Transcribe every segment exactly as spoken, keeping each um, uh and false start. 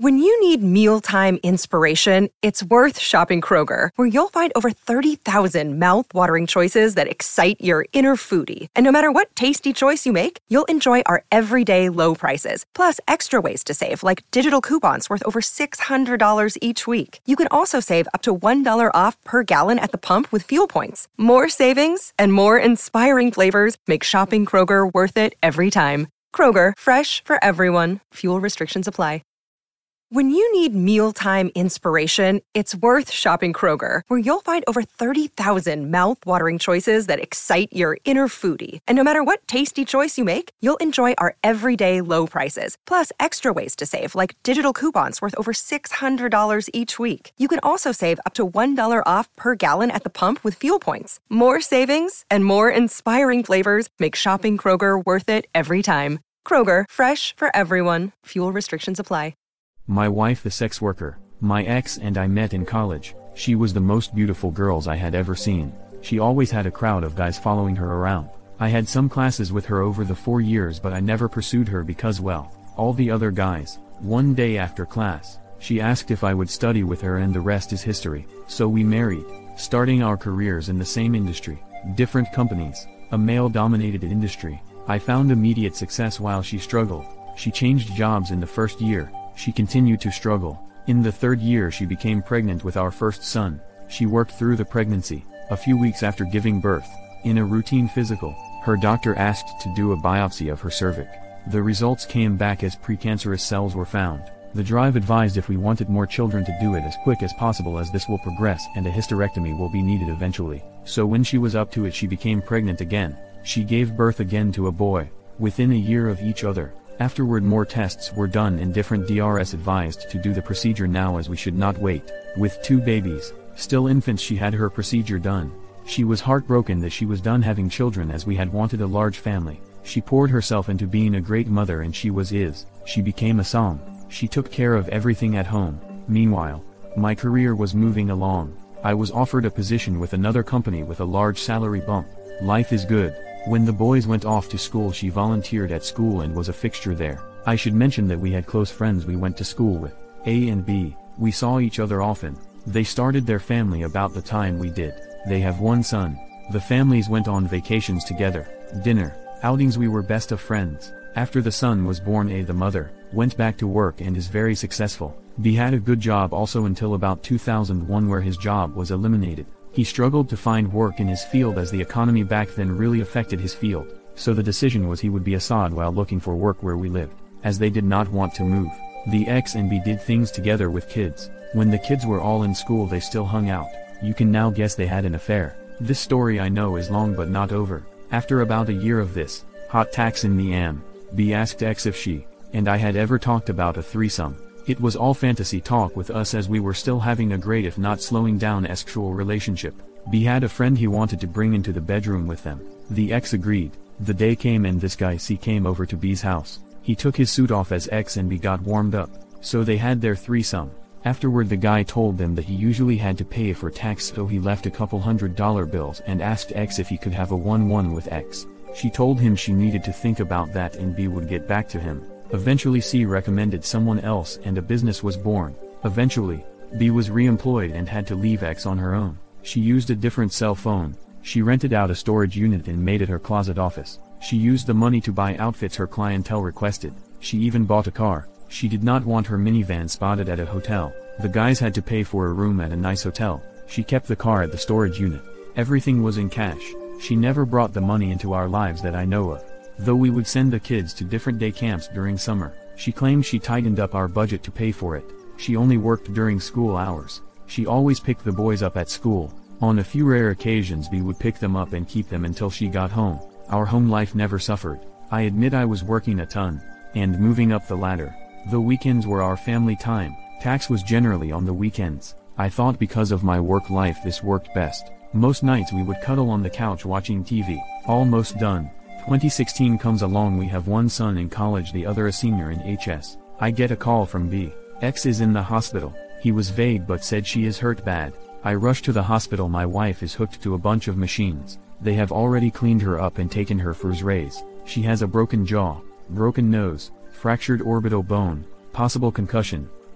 When you need mealtime inspiration, it's worth shopping Kroger, where you'll find over thirty thousand mouth-watering choices that excite your inner foodie. And no matter what tasty choice you make, you'll enjoy our everyday low prices, plus extra ways to save, like digital coupons worth over six hundred dollars each week. You can also save up to one dollar off per gallon at the pump with fuel points. More savings and more inspiring flavors make shopping Kroger worth it every time. Kroger, fresh for everyone. Fuel restrictions apply. When you need mealtime inspiration, it's worth shopping Kroger, where you'll find over thirty thousand mouth-watering choices that excite your inner foodie. And no matter what tasty choice you make, you'll enjoy our everyday low prices, plus extra ways to save, like digital coupons worth over six hundred dollars each week. You can also save up to one dollar off per gallon at the pump with fuel points. More savings and more inspiring flavors make shopping Kroger worth it every time. Kroger, fresh for everyone. Fuel restrictions apply. My wife, the sex worker, my ex and I met in college. She was the most beautiful girls I had ever seen. She always had a crowd of guys following her around. I had some classes with her over the four years, but I never pursued her because, well, all the other guys. One day after class, she asked if I would study with her, and the rest is history. So we married, starting our careers in the same industry, different companies, a male-dominated industry. I found immediate success while she struggled. She changed jobs in the first year. She continued to struggle. In the third year she became pregnant with our first son. She worked through the pregnancy. A few weeks after giving birth, in a routine physical, her doctor asked to do a biopsy of her cervix. The results came back as precancerous cells were found. The drive advised if we wanted more children to do it as quick as possible, as this will progress and a hysterectomy will be needed eventually. So when she was up to it, she became pregnant again. She gave birth again to a boy, within a year of each other. Afterward more tests were done and different D R S advised to do the procedure now, as we should not wait. With two babies, still infants, she had her procedure done. She was heartbroken that she was done having children, as we had wanted a large family. She poured herself into being a great mother, and she was is. She became a psalm. She took care of everything at home. Meanwhile, my career was moving along. I was offered a position with another company with a large salary bump. Life is good. When the boys went off to school, she volunteered at school and was a fixture there. I should mention that we had close friends we went to school with, A and B. We saw each other often. They started their family about the time we did. They have one son. The families went on vacations together, dinner, outings. We were best of friends. After the son was born, A, the mother, went back to work and is very successful. B had a good job also until about two thousand one, where his job was eliminated. He struggled to find work in his field, as the economy back then really affected his field. So the decision was he would be Assad while looking for work where we lived, as they did not want to move. The ex and B did things together with kids. When the kids were all in school, they still hung out. You can now guess they had an affair. This story I know is long but not over. After about a year of this, hot tax in me am, B asked ex if she and I had ever talked about a threesome. It was all fantasy talk with us, as we were still having a great, if not slowing down, sexual relationship. B had a friend he wanted to bring into the bedroom with them. The ex agreed. The day came and this guy C came over to B's house. He took his suit off as ex and B got warmed up. So they had their threesome. Afterward the guy told them that he usually had to pay for tax, so he left a couple hundred dollar bills and asked ex if he could have a one-one with ex. She told him she needed to think about that and B would get back to him. Eventually C recommended someone else and a business was born. Eventually, B was re-employed and had to leave ex on her own. She used a different cell phone. She rented out a storage unit and made it her closet office. She used the money to buy outfits her clientele requested. She even bought a car. She did not want her minivan spotted at a hotel. The guys had to pay for a room at a nice hotel. She kept the car at the storage unit. Everything was in cash. She never brought the money into our lives that I know of. Though we would send the kids to different day camps during summer, she claimed she tightened up our budget to pay for it. She only worked during school hours. She always picked the boys up at school. On a few rare occasions B would pick them up and keep them until she got home. Our home life never suffered. I admit I was working a ton, and moving up the ladder. The weekends were our family time. Tax was generally on the weekends. I thought because of my work life this worked best. Most nights we would cuddle on the couch watching T V. Almost done. twenty sixteen comes along, we have one son in college, the other a senior in H S. I get a call from B. X is in the hospital. He was vague but said she is hurt bad. I rush to the hospital. My wife is hooked to a bunch of machines. They have already cleaned her up and taken her for X-rays. She has a broken jaw, broken nose, fractured orbital bone, possible concussion.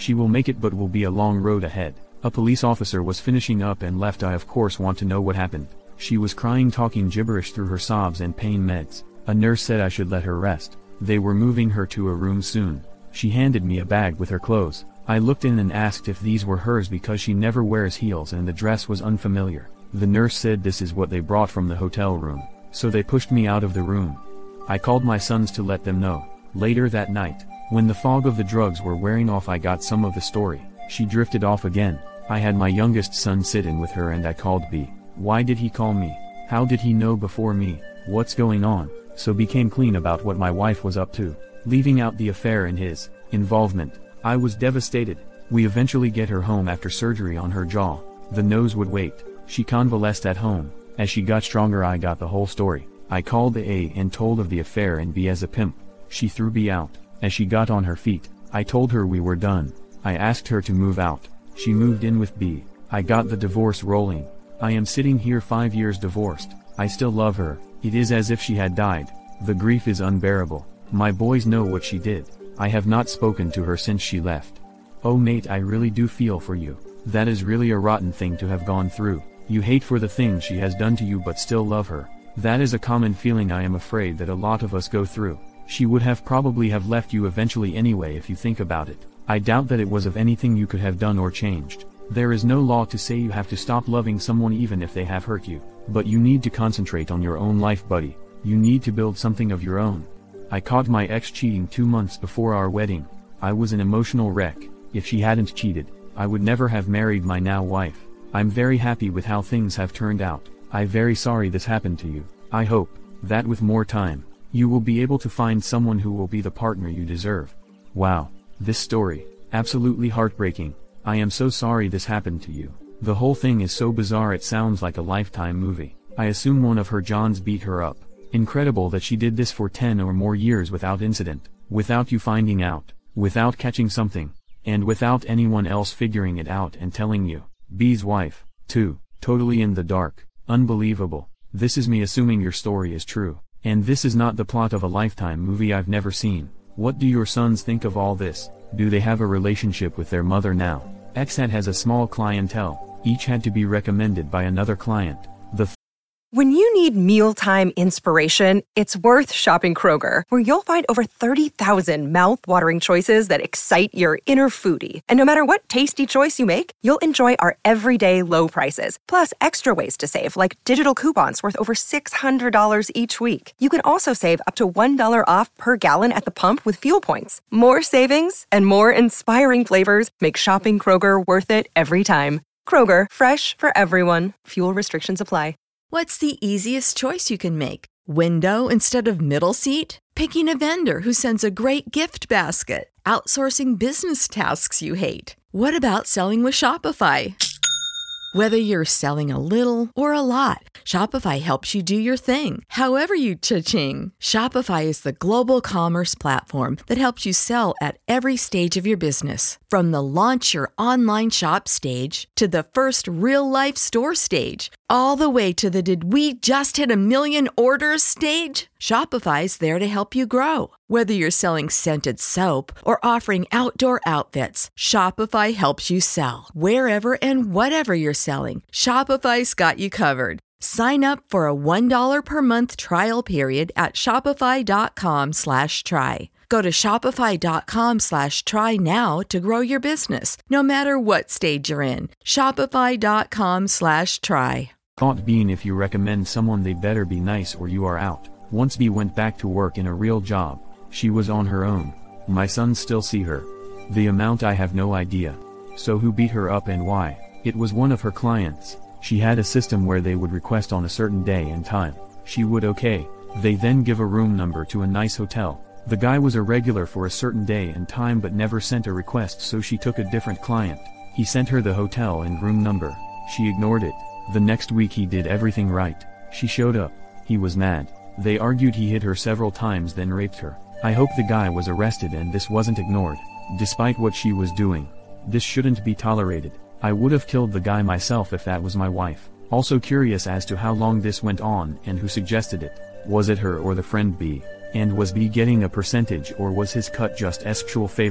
She will make it, but will be a long road ahead. A police officer was finishing up and left. I of course want to know what happened. She was crying, talking gibberish through her sobs and pain meds. A nurse said I should let her rest. They were moving her to a room soon. She handed me a bag with her clothes. I looked in and asked if these were hers because she never wears heels and the dress was unfamiliar. The nurse said this is what they brought from the hotel room. So they pushed me out of the room. I called my sons to let them know. Later that night, when the fog of the drugs were wearing off, I got some of the story. She drifted off again. I had my youngest son sit in with her and I called B. Why did he call me? How did he know before me? What's going on? So became clean about what my wife was up to, leaving out the affair and his involvement. I was devastated. We eventually get her home after surgery on her jaw. The nose would wait. She convalesced at home. As she got stronger, I got the whole story. I called the A and told of the affair and B as a pimp. She threw B out. As she got on her feet, I told her we were done. I asked her to move out. She moved in with B. I got the divorce rolling. I am sitting here five years divorced. I still love her. It is as if she had died. The grief is unbearable. My boys know what she did. I have not spoken to her since she left. Oh mate, I really do feel for you. That is really a rotten thing to have gone through. You hate for the things she has done to you but still love her. That is a common feeling I am afraid that a lot of us go through. She would have probably have left you eventually anyway if you think about it. I doubt that it was of anything you could have done or changed. There is no law to say you have to stop loving someone even if they have hurt you. But you need to concentrate on your own life, buddy. You need to build something of your own. I caught my ex cheating two months before our wedding. I was an emotional wreck. If she hadn't cheated, I would never have married my now wife. I'm very happy with how things have turned out. I'm very sorry this happened to you. I hope that with more time, you will be able to find someone who will be the partner you deserve. Wow, this story, absolutely heartbreaking. I am so sorry this happened to you. The whole thing is so bizarre, it sounds like a Lifetime movie. I assume one of her Johns beat her up. Incredible that she did this for ten or more years without incident, without you finding out, without catching something, and without anyone else figuring it out and telling you. B's wife, too, totally in the dark. Unbelievable. This is me assuming your story is true, and this is not the plot of a Lifetime movie I've never seen. What do your sons think of all this? Do they have a relationship with their mother now? X had has a small clientele, each had to be recommended by another client. The th- When you need mealtime inspiration, it's worth shopping Kroger, where you'll find over thirty thousand mouth-watering choices that excite your inner foodie. And no matter what tasty choice you make, you'll enjoy our everyday low prices, plus extra ways to save, like digital coupons worth over six hundred dollars each week. You can also save up to one dollar off per gallon at the pump with fuel points. More savings and more inspiring flavors make shopping Kroger worth it every time. Kroger, fresh for everyone. Fuel restrictions apply. What's the easiest choice you can make? Window instead of middle seat? Picking a vendor who sends a great gift basket? Outsourcing business tasks you hate? What about selling with Shopify? Whether you're selling a little or a lot, Shopify helps you do your thing, however you cha-ching. Shopify is the global commerce platform that helps you sell at every stage of your business. From the launch your online shop stage to the first real-life store stage, all the way to the did we just hit a million orders stage. Shopify's there to help you grow. Whether you're selling scented soap or offering outdoor outfits, Shopify helps you sell. Wherever and whatever you're selling, Shopify's got you covered. Sign up for a one dollar per month trial period at shopify.com slash try. Go to shopify.com slash try now to grow your business, no matter what stage you're in. Shopify.com slash try. Thought being, if you recommend someone, they better be nice or you are out. Once B went back to work in a real job. She was on her own. My sons still see her. The amount I have no idea. So who beat her up and why? It was one of her clients. She had a system where they would request on a certain day and time. She would okay. They then give a room number to a nice hotel. The guy was a regular for a certain day and time but never sent a request, so she took a different client. He sent her the hotel and room number. She ignored it. The next week he did everything right. She showed up. He was mad. They argued. He hit her several times then raped her. I hope the guy was arrested and this wasn't ignored. Despite what she was doing, this shouldn't be tolerated. I would have killed the guy myself if that was my wife. Also curious as to how long this went on and who suggested it. Was it her or the friend B? And was B getting a percentage or was his cut just sexual favors?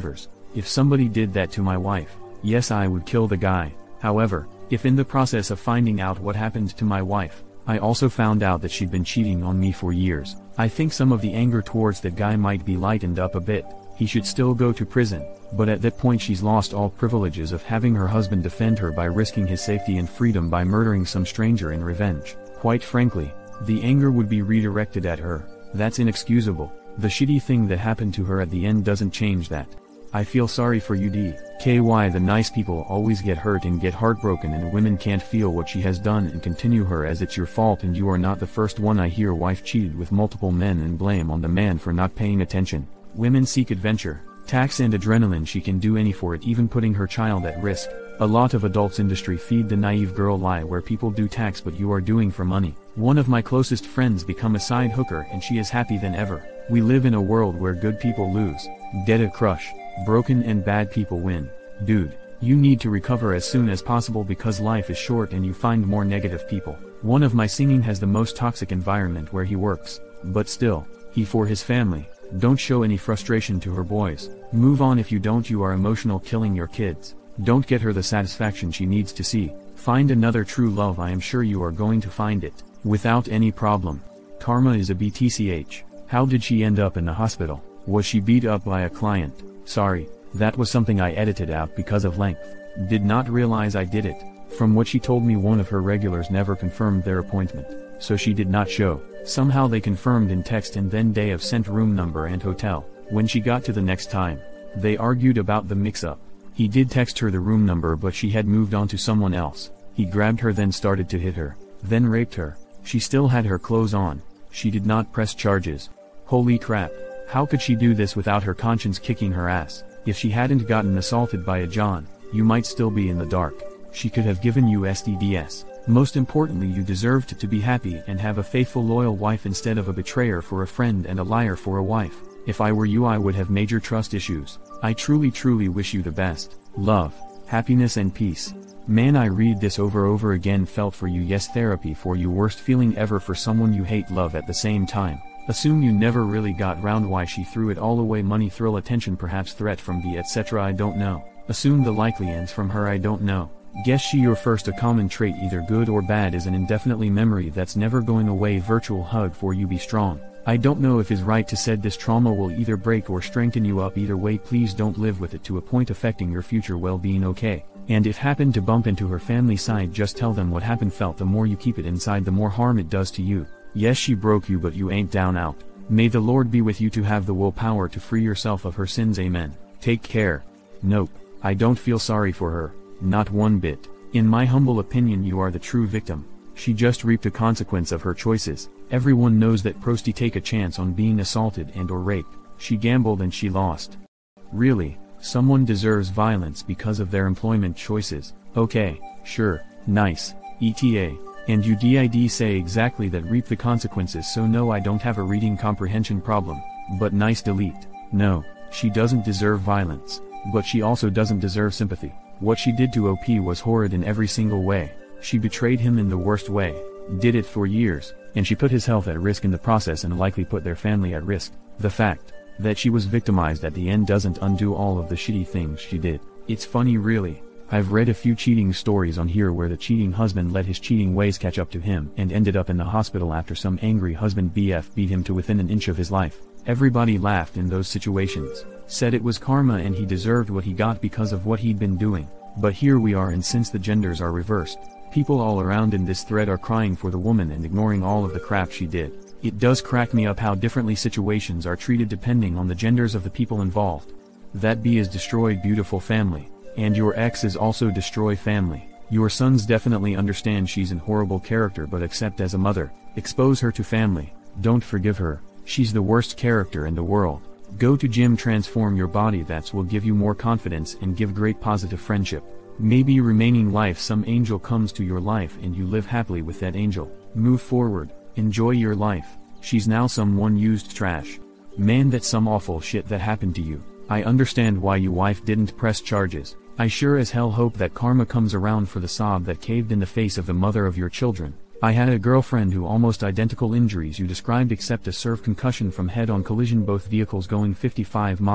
If somebody did that to my wife, yes, I would kill the guy. However, if in the process of finding out what happened to my wife, I also found out that she'd been cheating on me for years, I think some of the anger towards that guy might be lightened up a bit. He should still go to prison, but at that point she's lost all privileges of having her husband defend her by risking his safety and freedom by murdering some stranger in revenge. Quite frankly, the anger would be redirected at her. That's inexcusable. The shitty thing that happened to her at the end doesn't change that. I feel sorry for you, D K Y. The nice people always get hurt and get heartbroken, and women can't feel what she has done and continue her as it's your fault, and you are not the first one I hear wife cheated with multiple men and blame on the man for not paying attention. Women seek adventure, tax and adrenaline. She can do any for it, even putting her child at risk. A lot of adults industry feed the naive girl lie where people do tax but you are doing for money. One of my closest friends become a side hooker and she is happy than ever. We live in a world where good people lose, dead a crush, broken and bad people win. Dude, you need to recover as soon as possible because life is short and you find more negative people. One of my singing has the most toxic environment where he works, but still, he for his family. Don't show any frustration to her boys. Move on. If you don't, you are emotional killing your kids. Don't get her the satisfaction she needs to see. Find another true love. I am sure you are going to find it, without any problem. Karma is a B T C H. How did she end up in the hospital? Was she beat up by a client? Sorry, that was something I edited out because of length. Did not realize I did it. From what she told me, one of her regulars never confirmed their appointment, so she did not show. Somehow they confirmed in text and then day of sent room number and hotel. When she got to the next time, they argued about the mix-up. He did text her the room number but she had moved on to someone else. He grabbed her, then started to hit her, then raped her. She still had her clothes on. She did not press charges. Holy crap, how could she do this without her conscience kicking her ass? If she hadn't gotten assaulted by a John, you might still be in the dark. She could have given you S T D S. Most importantly, you deserved to be happy and have a faithful, loyal wife instead of a betrayer for a friend and a liar for a wife. If I were you, I would have major trust issues. I truly truly wish you the best. Love, happiness and peace. Man, I read this over over again. Felt for you. Yes, therapy for you. Worst feeling ever for someone you hate. Love at the same time. Assume you never really got round why she threw it all away. Money, thrill, attention, perhaps threat from the et cetera. I don't know. Assume the likely ends from her. I don't know. Guess she your first. A common trait, either good or bad, is an indefinitely memory that's never going away. Virtual hug for you. Be strong. I don't know if it's right to said this trauma will either break or strengthen you up. Either way, please don't live with it to a point affecting your future well-being, okay? And if happen to bump into her family side, just tell them what happened. Felt the more you keep it inside, the more harm it does to you. Yes, she broke you, but you ain't down out. May the Lord be with you to have the willpower to free yourself of her sins. Amen. Take care. Nope, I don't feel sorry for her. Not one bit. In my humble opinion, you are the true victim. She just reaped a consequence of her choices. Everyone knows that prosty take a chance on being assaulted and or raped. She gambled and she lost. Really, someone deserves violence because of their employment choices. Okay, sure, nice, E T A. And you did say exactly that, reap the consequences. So no, I don't have a reading comprehension problem, but nice delete. No, she doesn't deserve violence, but she also doesn't deserve sympathy. What she did to O P was horrid in every single way. She betrayed him in the worst way, did it for years, and she put his health at risk in the process and likely put their family at risk. The fact that she was victimized at the end doesn't undo all of the shitty things she did. It's funny, really. I've read a few cheating stories on here where the cheating husband let his cheating ways catch up to him and ended up in the hospital after some angry husband B F beat him to within an inch of his life. Everybody laughed in those situations, said it was karma and he deserved what he got because of what he'd been doing. But here we are, and since the genders are reversed, people all around in this thread are crying for the woman and ignoring all of the crap she did. It does crack me up how differently situations are treated depending on the genders of the people involved. That B is destroyed beautiful family, and your ex is also destroy family. Your sons definitely understand she's an horrible character, but accept as a mother, expose her to family, don't forgive her, she's the worst character in the world. Go to gym, transform your body, that's will give you more confidence and give great positive friendship. Maybe remaining life some angel comes to your life and you live happily with that angel. Move forward, enjoy your life. She's now someone used trash. Man, that's some awful shit that happened to you. I understand why your wife didn't press charges. I sure as hell hope that karma comes around for the sob that caved in the face of the mother of your children. I had a girlfriend who almost identical injuries you described except a serve concussion from head-on collision, both vehicles going fifty-five miles left.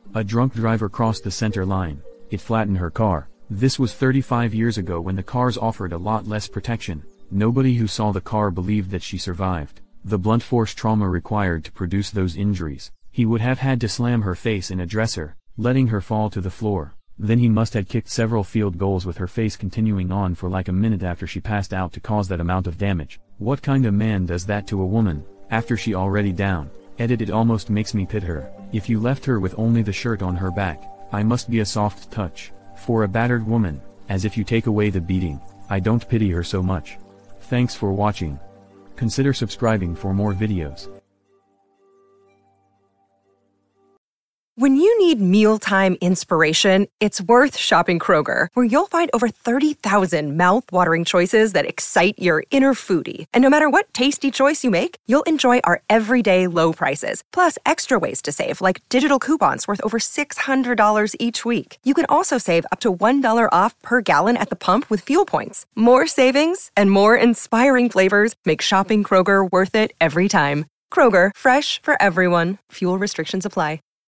A drunk driver crossed the center line. It flattened her car. This was thirty-five years ago when the cars offered a lot less protection. Nobody who saw the car believed that she survived the blunt force trauma required to produce those injuries. He would have had to slam her face in a dresser, letting her fall to the floor. Then he must have kicked several field goals with her face continuing on for like a minute after she passed out to cause that amount of damage. What kind of man does that to a woman, after she already down? Edit it almost makes me pit her. If you left her with only the shirt on her back, I must be a soft touch. For a battered woman, as if you take away the beating, I don't pity her so much. Thanks for watching. Consider subscribing for more videos. When you need mealtime inspiration, it's worth shopping Kroger, where you'll find over thirty thousand mouth-watering choices that excite your inner foodie. And no matter what tasty choice you make, you'll enjoy our everyday low prices, plus extra ways to save, like digital coupons worth over six hundred dollars each week. You can also save up to one dollar off per gallon at the pump with fuel points. More savings and more inspiring flavors make shopping Kroger worth it every time. Kroger, fresh for everyone. Fuel restrictions apply.